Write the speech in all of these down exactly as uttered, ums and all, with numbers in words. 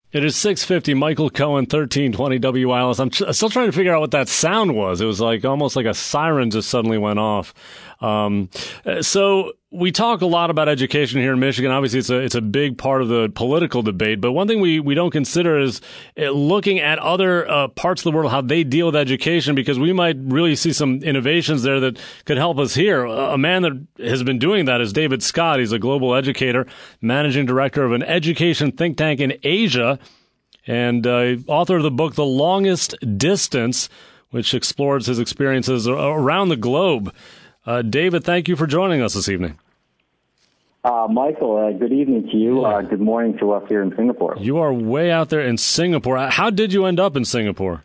It is six fifty, Michael Cohen, thirteen twenty W I L S. I'm tr- still trying to figure out what that sound was. It was like almost like a siren just suddenly went off. Um, so we talk a lot about education here in Michigan. Obviously, it's a it's a big part of the political debate. But one thing we, we don't consider is uh, looking at other uh, parts of the world, how they deal with education, because we might really see some innovations there that could help us here. A man that has been doing that is David Scott. He's a global educator, managing director of an education think tank in Asia, and uh, author of the book The Longest Distance, which explores his experiences around the globe. Uh, David, thank you for joining us this evening. Uh, Michael, uh, good evening to you. Uh, good morning to us here in Singapore. You are way out there in Singapore. How did you end up in Singapore?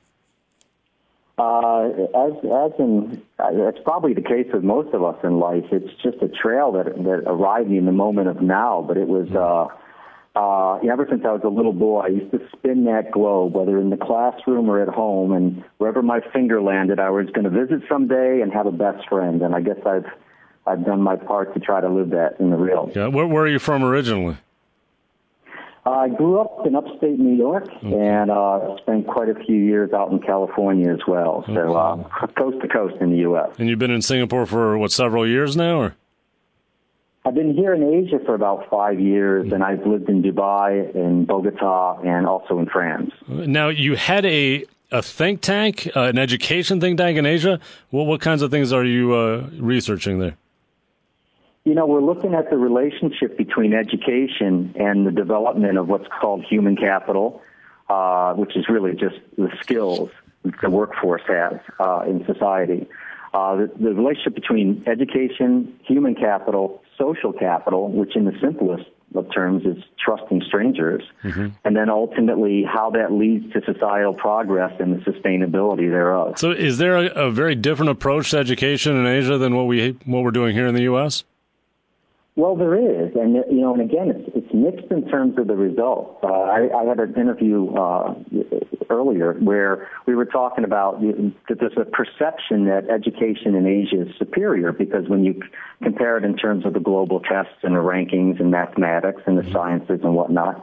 Uh, as as in, uh, it's probably the case with most of us in life. It's just a trail that that arrived me in the moment of now. But it was uh, uh, ever since I was a little boy, I used to spin that globe, whether in the classroom or at home, and wherever my finger landed, I was going to visit someday and have a best friend. And I guess I've I've done my part to try to live that in the real. Yeah, where, where are you from originally? Uh, I grew up in upstate New York, okay. and uh, spent quite a few years out in California as well. Okay. So uh, coast to coast in the U S. And you've been in Singapore for, what, several years now? Or? I've been here in Asia for about five years, and I've lived in Dubai, in Bogota, and also in France. Now, you had a, a think tank, uh, an education think tank in Asia. Well, what kinds of things are you uh, researching there? You know, we're looking at the relationship between education and the development of what's called human capital, uh, which is really just the skills the workforce has uh, in society. Uh, the, the relationship between education, human capital, social capital, which in the simplest of terms is trusting strangers, mm-hmm. and then ultimately how that leads to societal progress and the sustainability thereof. So is there a, a very different approach to education in Asia than what we what we're doing here in the U S? Well, there is, and you know, and again, it's, it's mixed in terms of the results. Uh, I, I had an interview uh, earlier where we were talking about that there's a perception that education in Asia is superior because when you compare it in terms of the global tests and the rankings and mathematics and the sciences and whatnot,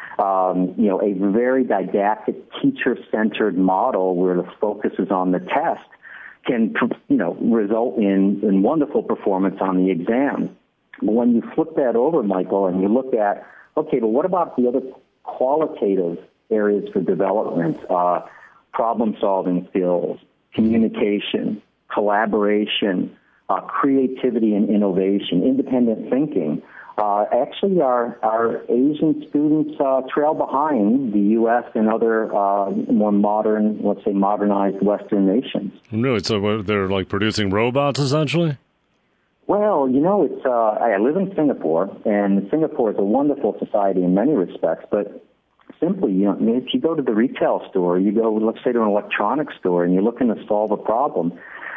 um, you know, a very didactic, teacher-centered model where the focus is on the test can, you know, result in, in wonderful performance on the exam. But when you flip that over, Michael, and you look at, okay, but what about the other qualitative areas for development? Uh, problem-solving skills, communication, collaboration, uh, creativity and innovation, independent thinking. Uh, actually, our, our Asian students uh, trail behind the U S and other uh, more modern, let's say modernized Western nations. Really? So they're like producing robots, essentially? Well, you know, it's. Uh, I live in Singapore, and Singapore is a wonderful society in many respects. But simply, you know, if you go to the retail store, you go, let's say, to an electronics store, and you're looking to solve a problem,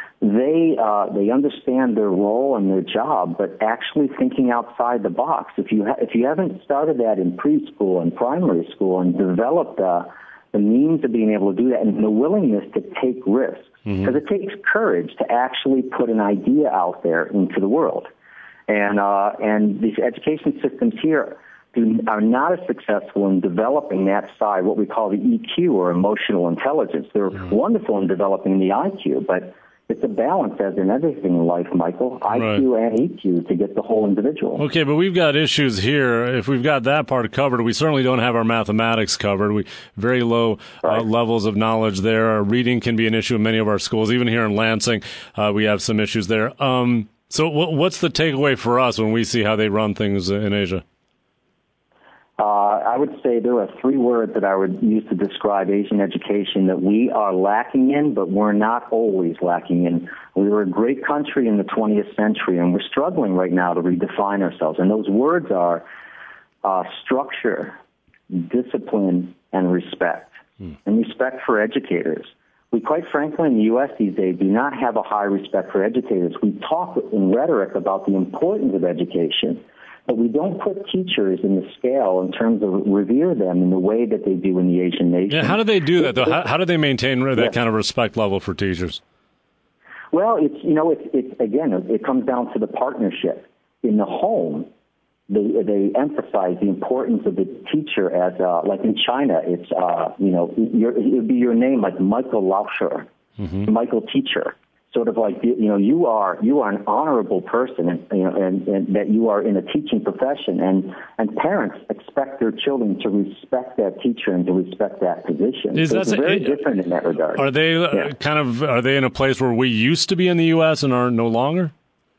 they uh, they understand their role and their job, but actually thinking outside the box. If you ha- if you haven't started that in preschool and primary school and developed uh, the means of being able to do that and the willingness to take risks. Because mm-hmm. it takes courage to actually put an idea out there into the world. And uh, and these education systems here do, are not as successful in developing that side, what we call the E Q or emotional intelligence. They're mm-hmm. wonderful in developing the I Q, but it's a balance, as in everything in life, Michael, I Q right. and E Q to get the whole individual. Okay, but we've got issues here. If we've got that part covered, we certainly don't have our mathematics covered. We very low right. uh, levels of knowledge there. Our reading can be an issue in many of our schools. Even here in Lansing, uh, we have some issues there. Um, so w- what's the takeaway for us when we see how they run things in Asia? Uh, I would say there are three words that I would use to describe Asian education that we are lacking in, but we're not always lacking in. We were a great country in the twentieth century, and we're struggling right now to redefine ourselves. And those words are uh, structure, discipline, and respect. Hmm. And respect for educators. We, quite frankly, in the U S these days, do not have a high respect for educators. We talk in rhetoric about the importance of education, but we don't put teachers in the scale in terms of revere them in the way that they do in the Asian nations. Yeah, how do they do that, though? How, how do they maintain that yes. kind of respect level for teachers? Well, it's, you know, it's, it's again, it comes down to the partnership. In the home, they they emphasize the importance of the teacher as uh, like in China, it's uh, you know your, it would be your name like Michael Lauscher, mm-hmm. Michael Teacher. Sort of like, you know, you are you are an honorable person, and you know, and, and that you are in a teaching profession, and and parents expect their children to respect that teacher and to respect that position. Is so that it's very it, different in that regard. Are they yeah. uh, kind of are they in a place where we used to be in the U S and are no longer?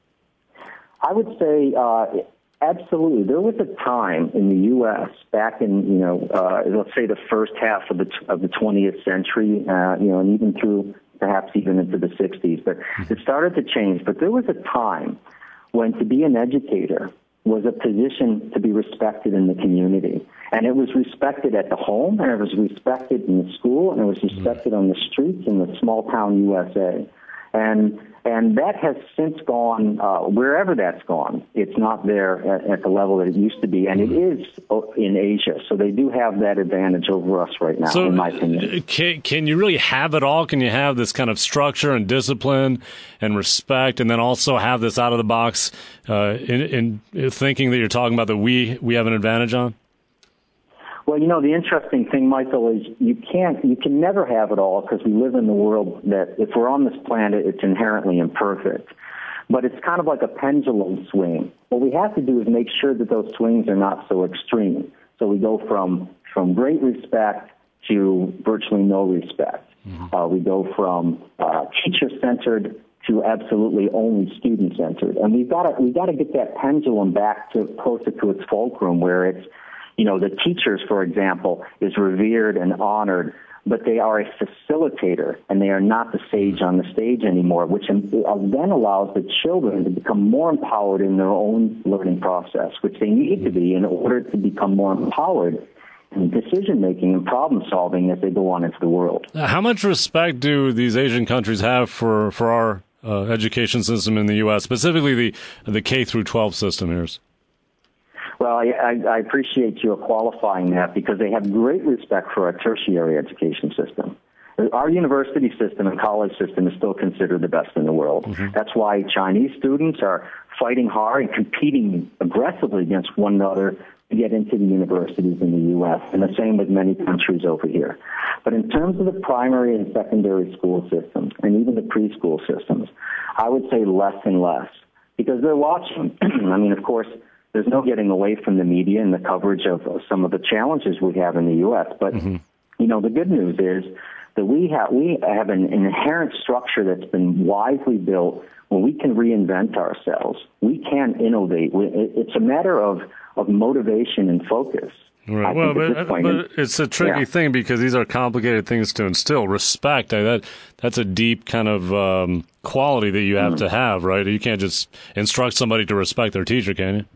I would say uh, absolutely. There was a time in the U S back in you know uh, let's say the first half of the of the twentieth century, uh, you know, and even through. Perhaps even into the sixties, but it started to change. But there was a time when to be an educator was a position to be respected in the community. And it was respected at the home, and it was respected in the school, and it was respected on the streets in the small town U S A. And and that has since gone, uh, wherever that's gone, it's not there at, at the level that it used to be, and it is in Asia. So they do have that advantage over us right now, so in my opinion. Can, can you really have it all? Can you have this kind of structure and discipline and respect, and then also have this out-of-the-box uh, in, in thinking that you're talking about that we, we have an advantage on? Well, you know, the interesting thing, Michael, is you can't, you can never have it all because we live in the world that if we're on this planet, it's inherently imperfect. But it's kind of like a pendulum swing. What we have to do is make sure that those swings are not so extreme. So we go from, from great respect to virtually no respect. Mm-hmm. Uh, we go from uh, teacher-centered to absolutely only student-centered. And we've got to, we've got to get that pendulum back to closer to its fulcrum where it's, you know, the teachers, for example, is revered and honored, but they are a facilitator, and they are not the sage on the stage anymore, which then allows the children to become more empowered in their own learning process, which they need to be in order to become more empowered in decision-making and problem-solving as they go on into the world. How much respect do these Asian countries have for, for our uh, education system in the U S, specifically the, the K through twelve system here? Well, I, I appreciate you qualifying that because they have great respect for our tertiary education system. Our university system and college system is still considered the best in the world. Mm-hmm. That's why Chinese students are fighting hard and competing aggressively against one another to get into the universities in the U S, and the same with many countries over here. But in terms of the primary and secondary school systems, and even the preschool systems, I would say less and less because they're watching. I mean, of course, there's no getting away from the media and the coverage of some of the challenges we have in the U S. But, mm-hmm. you know, the good news is that we have we have an, an inherent structure that's been wisely built where we can reinvent ourselves. We can innovate. It's a matter of, of motivation and focus. Right. Well, but, but it's a tricky yeah. thing because these are complicated things to instill. Respect, I, that that's a deep kind of um, quality that you have mm-hmm. to have, right? You can't just instruct somebody to respect their teacher, can you?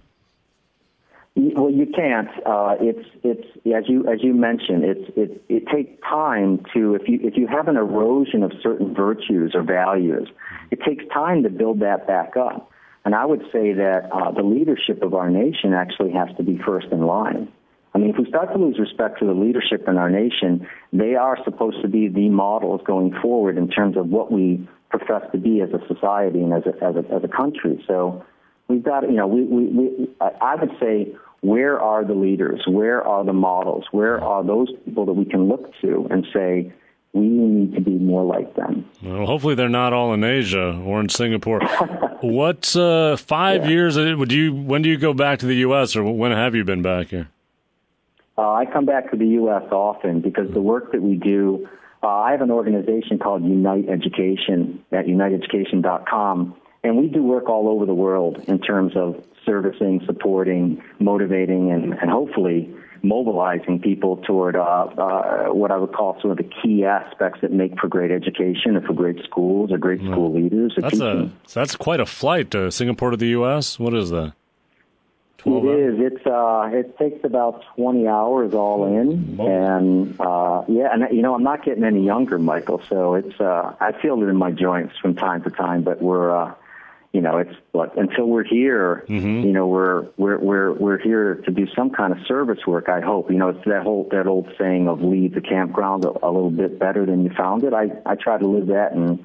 Well, you can't. Uh, it's it's as you as you mentioned. It's it it takes time to if you if you have an erosion of certain virtues or values, it takes time to build that back up. And I would say that uh, the leadership of our nation actually has to be first in line. I mean, if we start to lose respect to the leadership in our nation, they are supposed to be the models going forward in terms of what we profess to be as a society and as a as a, as a country. So. We've got, you know, we, we, we, I would say, where are the leaders? Where are the models? Where are those people that we can look to and say, we need to be more like them? Well, hopefully they're not all in Asia or in Singapore. What, uh, five yeah. years, would you, when do you go back to the U S or when have you been back here? Uh, I come back to the U S often because the work that we do, uh, I have an organization called Unite Education at unite education dot com. And we do work all over the world in terms of servicing, supporting, motivating, and, and hopefully mobilizing people toward uh, uh, what I would call some of the key aspects that make for great education and for great schools or great school well, leaders. Or that's, a, that's quite a flight to Singapore to the U S What is that? It is. It's uh, it takes about twenty hours all in, oh. and uh, yeah, and you know I'm not getting any younger, Michael. So it's uh, I feel it in my joints from time to time, but we're. Uh, You know, it's like until we're here, mm-hmm. you know, we're we're we're we're here to do some kind of service work. I hope. You know, it's that whole that old saying of leave the campground a, a little bit better than you found it. I I try to live that and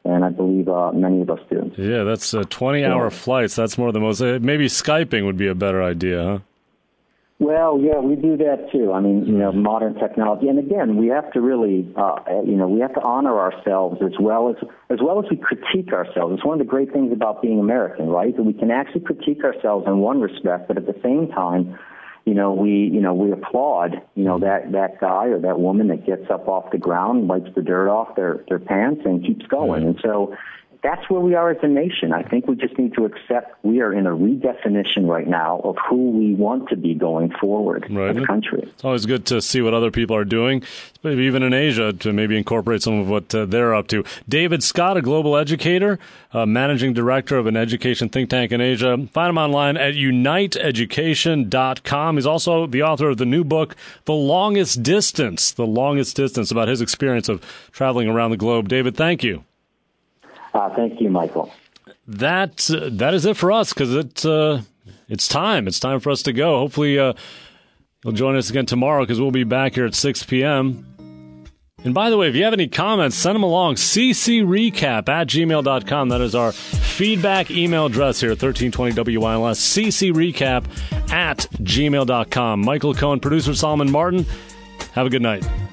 and I believe uh, many of us do. Yeah, that's uh, twenty-hour yeah. flights. That's more than most. Uh, maybe Skyping would be a better idea, huh? Well, yeah, we do that too. I mean, you know, modern technology, and again, we have to really, uh, you know, we have to honor ourselves as well as as well as we critique ourselves. It's one of the great things about being American, right? That we can actually critique ourselves in one respect, but at the same time, you know, we, you know, we applaud, you know, that that guy or that woman that gets up off the ground, wipes the dirt off their their pants, and keeps going. Mm-hmm. And so, that's where we are as a nation. I think we just need to accept we are in a redefinition right now of who we want to be going forward right. as a country. It's always good to see what other people are doing, maybe even in Asia, to maybe incorporate some of what uh, they're up to. David Scott, a global educator, uh, managing director of an education think tank in Asia. Find him online at unite education dot com. He's also the author of the new book, The Longest Distance, The Longest Distance, about his experience of traveling around the globe. David, thank you. Uh, thank you, Michael. That uh, that is it for us because it uh, it's time. It's time for us to go. Hopefully, uh, you'll join us again tomorrow because we'll be back here at six p.m. And by the way, if you have any comments, send them along. c c recap at gmail dot com. That is our feedback email address here at thirteen twenty W Y L S. c c recap at gmail dot com. Michael Cohen, producer Solomon Martin. Have a good night.